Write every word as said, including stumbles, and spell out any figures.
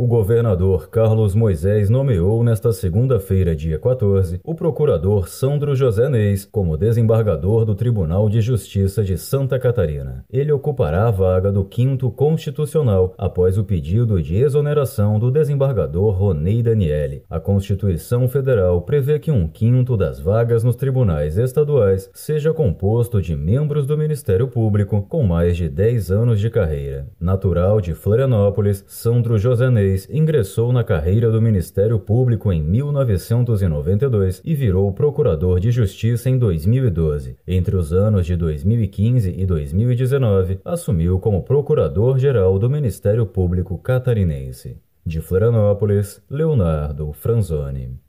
O governador Carlos Moisés nomeou nesta segunda-feira, dia quatorze, o procurador Sandro José Neis como desembargador do Tribunal de Justiça de Santa Catarina. Ele ocupará a vaga do quinto constitucional após o pedido de exoneração do desembargador Ronei Daniele. A Constituição Federal prevê que um quinto das vagas nos tribunais estaduais seja composto de membros do Ministério Público com mais de dez anos de carreira. Natural de Florianópolis, Sandro José Neis ingressou na carreira do Ministério Público em mil novecentos e noventa e dois e virou procurador de Justiça em dois mil e doze. Entre os anos de dois mil e quinze e dois mil e dezenove, assumiu como procurador-geral do Ministério Público catarinense. De Florianópolis, Leonardo Franzoni.